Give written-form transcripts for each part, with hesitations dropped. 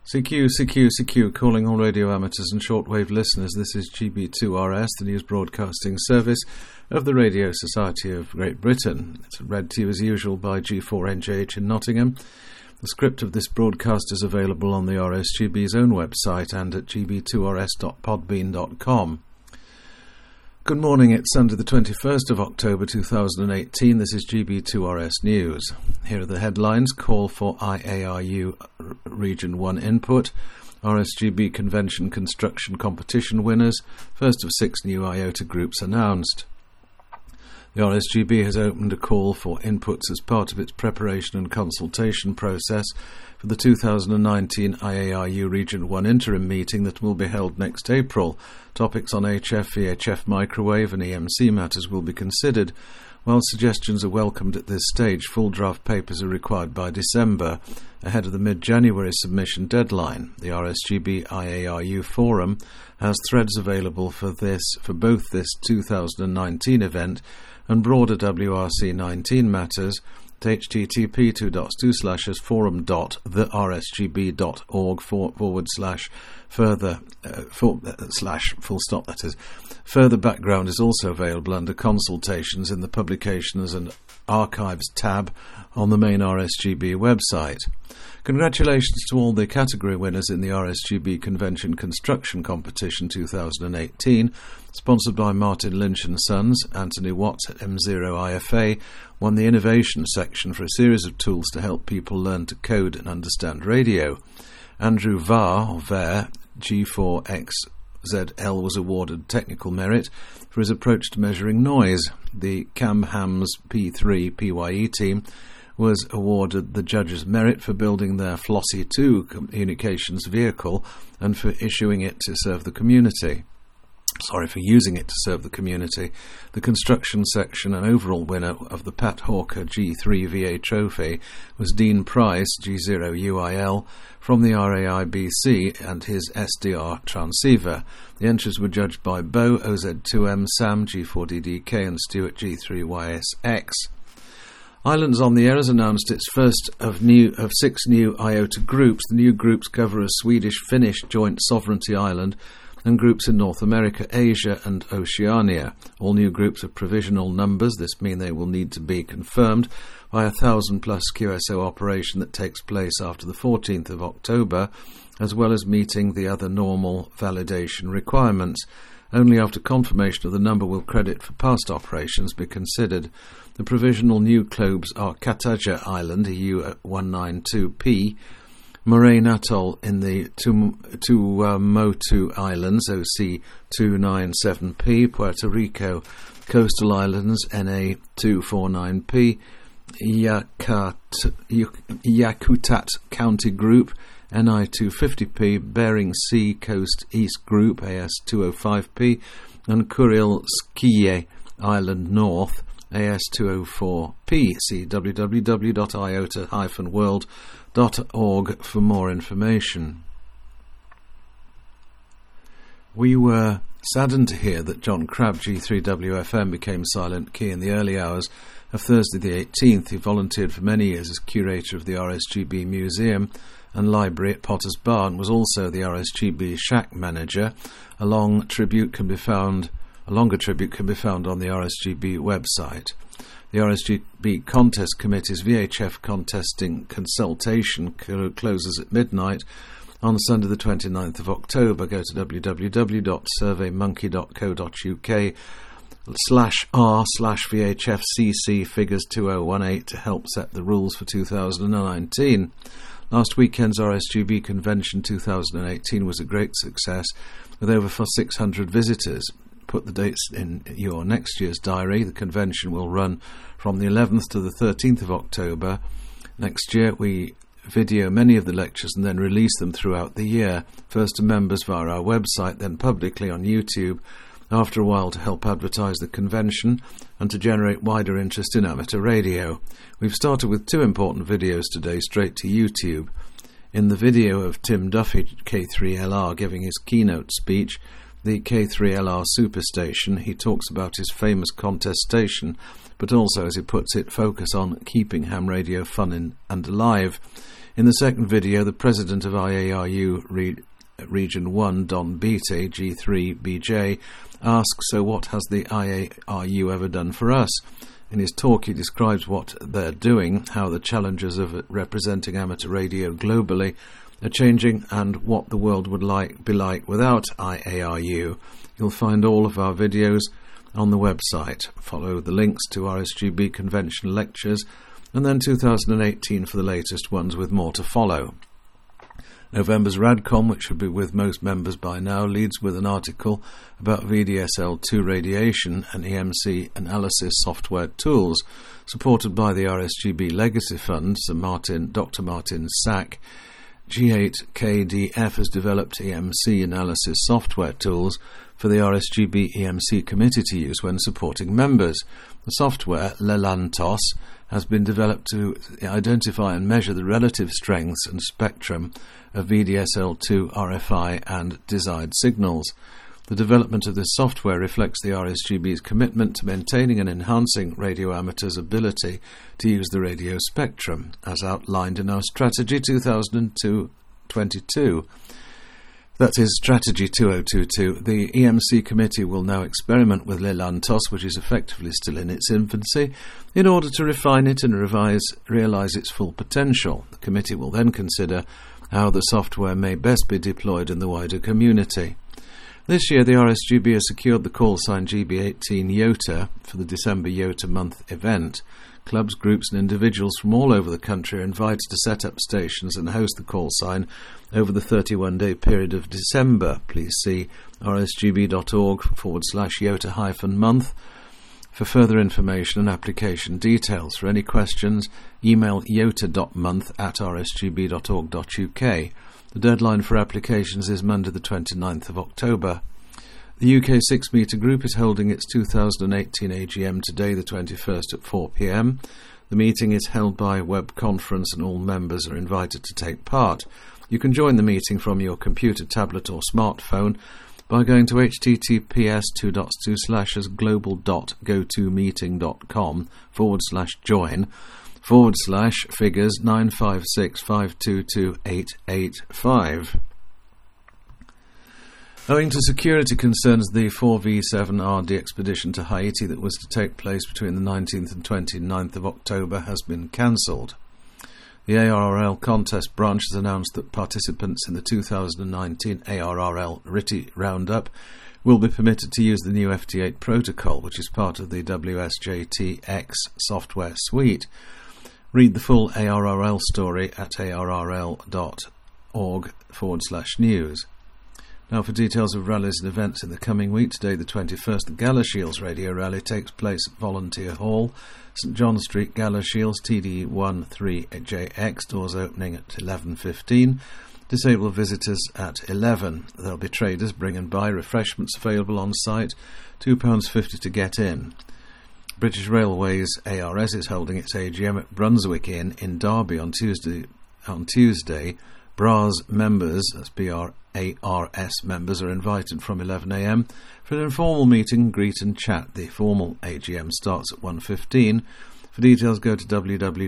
CQ, calling all radio amateurs and shortwave listeners. This is GB2RS, the news broadcasting service of the Radio Society of Great Britain. It's read to you as usual by G4NJH in Nottingham. The script of this broadcast is available on the RSGB's own website and at gb2rs.podbean.com. Good morning, it's Sunday the 21st of October 2018. This is GB2RS News. Here are the headlines. Call for IARU Region 1 input. RSGB Convention Construction Competition winners. First of 6 new IOTA groups announced. The RSGB has opened a call for inputs as part of its preparation and consultation process for the 2019 IARU Region 1 interim meeting that will be held next April. Topics on HF, VHF microwave and EMC matters will be considered. While suggestions are welcomed at this stage, full draft papers are required by December, ahead of the mid-January submission deadline. The RSGB IARU Forum has threads available for both this 2019 event and broader WRC 19 matters at http://forum.thersgb.org/further Further background is also available under Consultations in the Publications and Archives tab on the main RSGB website. Congratulations to all the category winners in the RSGB Convention Construction Competition 2018, sponsored by Martin Lynch & Sons. Anthony Watts at M0IFA won the Innovation section for a series of tools to help people learn to code and understand radio. Andrew Vare, G4XZL, was awarded Technical Merit for his approach to measuring noise. The CamHams P3 PYE team was awarded the Judges' Merit for building their Flossy 2 communications vehicle and for using it to serve the community. The construction section and overall winner of the Pat Hawker G3VA trophy was Dean Price, G0UIL, from the RAIBC and his SDR transceiver. The entries were judged by Bo, OZ2M, Sam, G4DDK and Stuart, G3YSX. Islands on the Air has announced its first of 6 new IOTA groups. The new groups cover a Swedish-Finnish joint sovereignty island and groups in North America, Asia and Oceania. All new groups are provisional numbers. This means they will need to be confirmed by a 1,000-plus QSO operation that takes place after the 14th of October, as well as meeting the other normal validation requirements. Only after confirmation of the number will credit for past operations be considered. The provisional new globes are Kataja Island, EU192P, Moraine Atoll in the Tuamotu Islands, OC297P, Puerto Rico Coastal Islands, NA249P, Yakutat County Group, NI250P, Bering Sea Coast East Group, AS205P, and Kurilskiye Island North, AS204P. See www.iota-world.org for more information. We were saddened to hear that John Crabb, G3WFM, became silent key in the early hours of Thursday the 18th. He volunteered for many years as curator of the RSGB Museum and Library at Potter's Bar and was also the RSGB Shack manager. A longer tribute can be found on the RSGB website. The RSGB Contest Committee's VHF contesting consultation closes at midnight on Sunday the 29th of October. Go to www.surveymonkey.co.uk/r/VHFCC figures 2018 to help set the rules for 2019. Last weekend's RSGB Convention 2018 was a great success with over 600 visitors. Put the dates in your next year's diary. The convention will run from the 11th to the 13th of October. Next year we video many of the lectures and then release them throughout the year, first to members via our website, then publicly on YouTube, after a while to help advertise the convention and to generate wider interest in amateur radio. We've started with 2 important videos today straight to YouTube. In the video of Tim Duffy, K3LR, giving his keynote speech, the K3LR Superstation, he talks about his famous contestation, but also, as he puts it, focus on keeping ham radio fun and alive. In the second video, the president of IARU Region 1, Don Beatty, G3BJ, asks, so what has the IARU ever done for us? In his talk, he describes what they're doing, how the challenges of representing amateur radio globally are changing, and what the world would be like without IARU. You'll find all of our videos on the website. Follow the links to RSGB convention lectures, and then 2018 for the latest ones, with more to follow. November's Radcom, which should be with most members by now, leads with an article about VDSL2 radiation and EMC analysis software tools, supported by the RSGB Legacy Fund. Dr. Martin Sack, G8KDF, has developed EMC analysis software tools for the RSGB EMC committee to use when supporting members. The software, Lelantos, has been developed to identify and measure the relative strengths and spectrum of VDSL2, RFI and desired signals. The development of this software reflects the RSGB's commitment to maintaining and enhancing radio amateurs' ability to use the radio spectrum, as outlined in our Strategy 2022. That is Strategy 2022. The EMC committee will now experiment with Lelantos, which is effectively still in its infancy, in order to refine it and realise its full potential. The committee will then consider how the software may best be deployed in the wider community. This year, the RSGB has secured the call sign GB18 YOTA for the December YOTA month event. Clubs, groups and individuals from all over the country are invited to set up stations and host the call sign over the 31-day period of December. Please see rsgb.org/YOTA-month for further information and application details. For any questions, email yota.month@rsgb.org.uk. The deadline for applications is Monday the 29th of October. The UK 6-metre group is holding its 2018 AGM today, the 21st, at 4 p.m. The meeting is held by web conference and all members are invited to take part. You can join the meeting from your computer, tablet or smartphone by going to https://global.gotomeeting.com/join/figures 956522885. Owing to security concerns, the 4V7RD expedition to Haiti that was to take place between the 19th and 29th of October has been cancelled. The ARRL contest branch has announced that participants in the 2019 ARRL RTTY Roundup will be permitted to use the new FT8 protocol, which is part of the WSJT-X software suite. Read the full ARRL story at arrl.org/news. Now for details of rallies and events in the coming week. Today the 21st, the Galashiels Radio Rally takes place at Volunteer Hall, St John Street, Galashiels, TD13JX, doors opening at 11:15. Disabled visitors at 11. There'll be traders bring and buy, refreshments available on site, £2.50 to get in. British Railways ARS is holding its AGM at Brunswick Inn in Derby on Tuesday. BRAS members, that's BRARS members, are invited from 11 a.m. for an informal meeting, greet and chat. The formal AGM starts at 1:15. For details, go to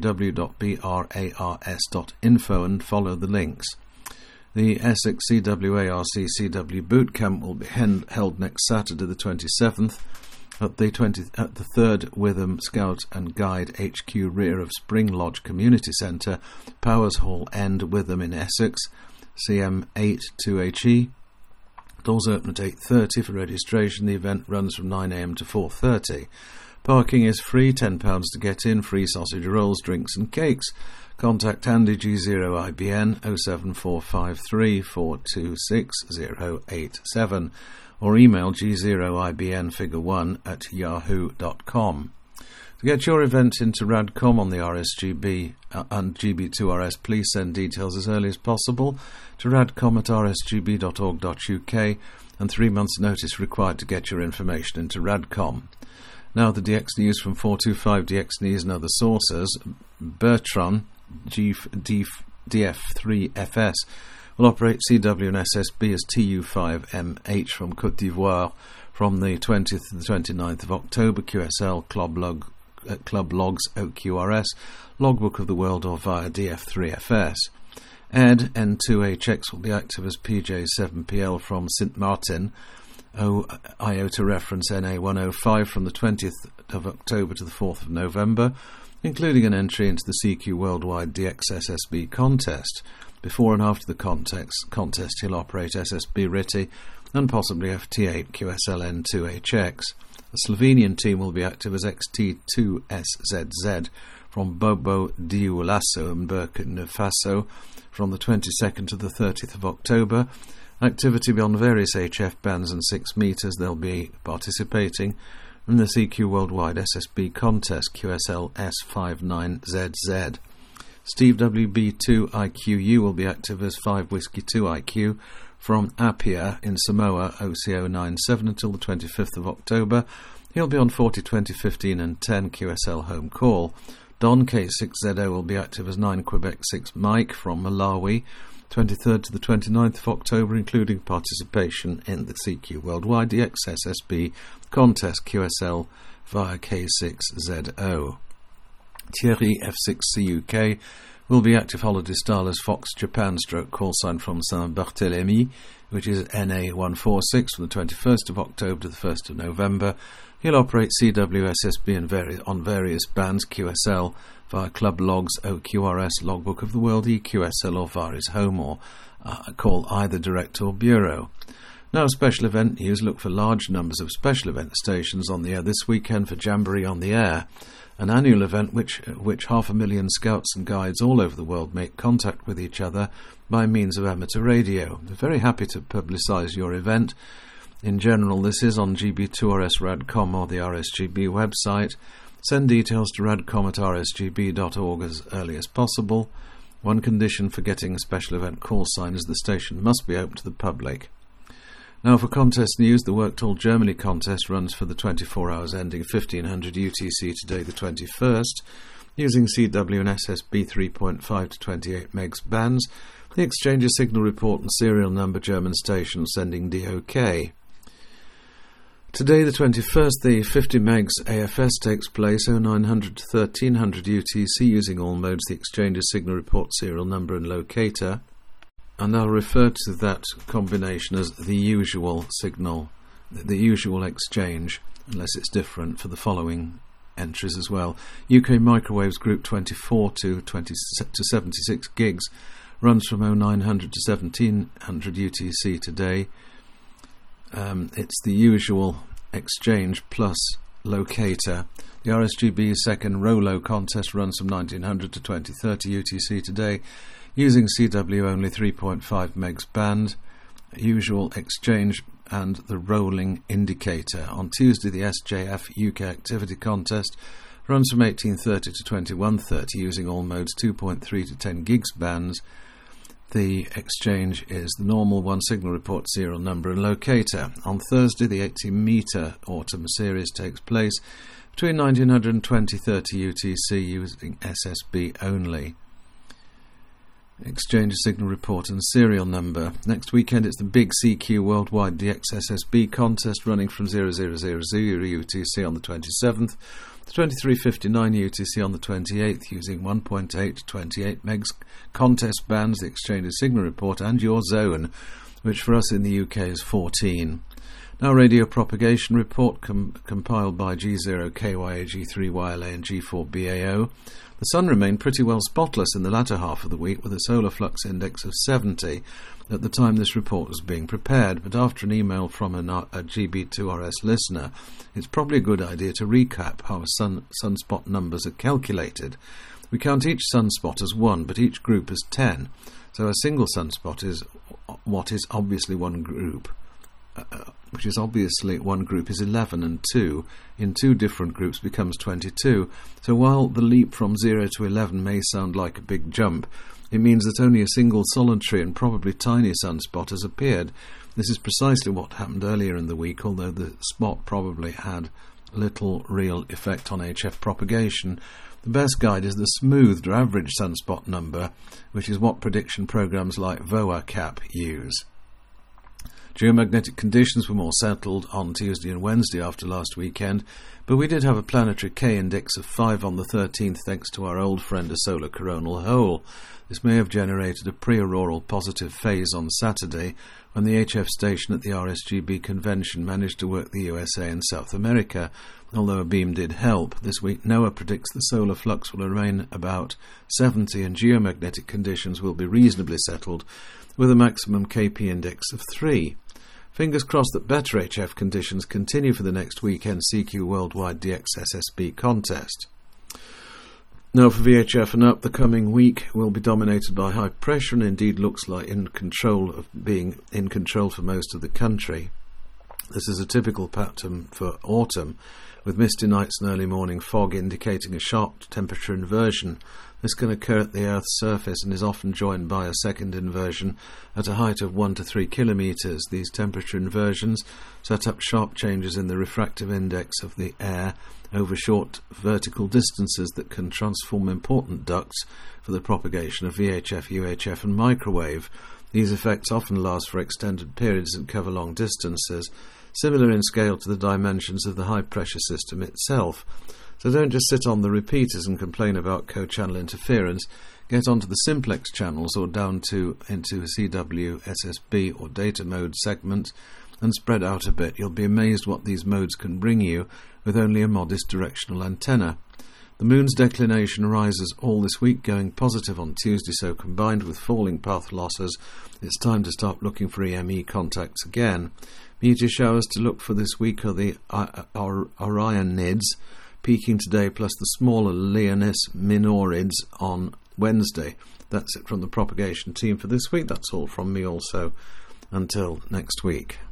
www.brars.info and follow the links. The Essex CWARC CW Boot Camp will be held next Saturday the 27th at the 3rd Witham Scout and Guide HQ rear of Spring Lodge Community Centre, Powers Hall End, Witham in Essex, CM8 2HE. Doors open at 8:30 for registration. The event runs from 9 a.m. to 4:30. Parking is free, £10 to get in, free sausage rolls, drinks and cakes. Contact Andy G0IBN 07453 426 087 or email g0ibnfigure1@yahoo.com. To get your event into Radcom on the RSGB and GB2RS, please send details as early as possible to radcom@rsgb.org.uk, and 3 months' notice required to get your information into Radcom. Now the DX News from 425 DX News and other sources. Bertrand, DF3FS, will operate CW and SSB as TU5MH from Côte d'Ivoire from the 20th to the 29th of October. QSL Club Log at Club Logs OQRS, Logbook of the World, or via DF3FS. ED N2HX will be active as PJ7PL from St Martin, IOTA reference NA105 from the 20th of October to the 4th of November, including an entry into the CQ Worldwide DXSSB contest. Before and after the contest he'll operate SSB RITI and possibly FT8 QSLN2HX. The Slovenian team will be active as XT2SZZ from Bobo Dioulasso and Burkina Faso from the 22nd to the 30th of October. Activity beyond various HF bands and 6 meters. They'll be participating in the CQ Worldwide SSB contest QSL S59ZZ. Steve WB2IQU will be active as 5 Whiskey 2 IQ from Apia in Samoa OCO97 until the 25th of October. He'll be on 40, 20, 15 and 10 QSL home call. Don K6ZO will be active as 9 Quebec 6 Mike from Malawi, 23rd to the 29th of October, including participation in the CQ Worldwide DXSSB contest QSL via K6ZO. Thierry F6CUK will be active holiday style as Fox Japan stroke call sign from Saint-Barthélemy, which is NA146 from the 21st of October to the 1st of November. He'll operate CWSSB on various bands QSL via Club Logs OQRS, Logbook of the World EQSL, or via his home, or call either direct or bureau. Now, special event news. Look for large numbers of special event stations on the air this weekend for Jamboree on the Air, an annual event which 500,000 scouts and guides all over the world make contact with each other by means of amateur radio. We're very happy to publicise your event. In general, this is on GB2RS Radcom or the RSGB website. Send details to radcom@rsgb.org as early as possible. One condition for getting a special event call sign is the station must be open to the public. Now, for contest news, the Work Tall Germany contest runs for the 24 hours ending 1500 UTC today, the 21st, using CW and SSB 3.5 to 28 megs bands. The exchange signal report and serial number German station sending DOK. Today, the 21st, the 50 megs AFS takes place 0900 to 1300 UTC using all modes, the exchange signal report, serial number and locator. And I'll refer to that combination as the usual signal, the usual exchange, unless it's different for the following entries as well. UK Microwaves Group 24 to 76 gigs runs from 0900 to 1700 UTC today. It's the usual exchange plus locator. The RSGB second Rolo contest runs from 1900 to 2030 UTC today, using CW only 3.5 megs band, usual exchange and the rolling indicator. On Tuesday, the SJF UK activity contest runs from 1830 to 2130 using all modes 2.3 to 10 gigs bands. The exchange is the normal one signal report, serial number and locator. On Thursday, the 80-metre autumn series takes place between 1900 and 2030 UTC using SSB only. Exchange signal report and serial number. Next weekend it's the big CQ Worldwide DXSSB contest running from 0000 UTC on the 27th to 2359 UTC on the 28th using 1.8 to 28 megs contest bands, the exchange signal report and your zone, which for us in the UK is 14. Now, radio propagation report compiled by G0, KYA, G3, YLA and G4BAO. The Sun remained pretty well spotless in the latter half of the week with a solar flux index of 70 at the time this report was being prepared, but after an email from a GB2RS listener, it's probably a good idea to recap how sunspot numbers are calculated. We count each sunspot as one, but each group as 10, so a single sunspot is what is obviously one group. Which is obviously one group is 11 and 2 in two different groups becomes 22. So while the leap from 0 to 11 may sound like a big jump, it means that only a single solitary and probably tiny sunspot has appeared. This is precisely what happened earlier in the week, although the spot probably had little real effect on HF propagation. The best guide is the smoothed or average sunspot number, which is what prediction programs like VOACAP use. Geomagnetic conditions were more settled on Tuesday and Wednesday after last weekend, But we did have a planetary K-index of 5 on the 13th thanks to our old friend a solar coronal hole. This may have generated a pre-auroral positive phase on Saturday when the HF station at the RSGB convention managed to work the USA and South America, although a beam did help. This week NOAA predicts the solar flux will remain about 70 and geomagnetic conditions will be reasonably settled with a maximum KP index of 3. Fingers crossed that better HF conditions continue for the next weekend CQ Worldwide DXSSB contest. Now for VHF and up, the coming week will be dominated by high pressure and indeed looks like being in control for most of the country. This is a typical pattern for autumn, with misty nights and early morning fog indicating a sharp temperature inversion. This can occur at the Earth's surface and is often joined by a second inversion at a height of 1 to 3 kilometres. These temperature inversions set up sharp changes in the refractive index of the air over short vertical distances that can transform important ducts for the propagation of VHF, UHF and microwave. These effects often last for extended periods and cover long distances, similar in scale to the dimensions of the high-pressure system itself. So don't just sit on the repeaters and complain about co-channel interference. Get onto the simplex channels or into CW, SSB or data mode segment and spread out a bit. You'll be amazed what these modes can bring you with only a modest directional antenna. The moon's declination rises all this week, going positive on Tuesday, so combined with falling path losses, it's time to start looking for EME contacts again. Meteor showers to look for this week are the Orionids, peaking today, plus the smaller Leonis Minorids on Wednesday. That's it from the propagation team for this week. That's all from me also. Until next week.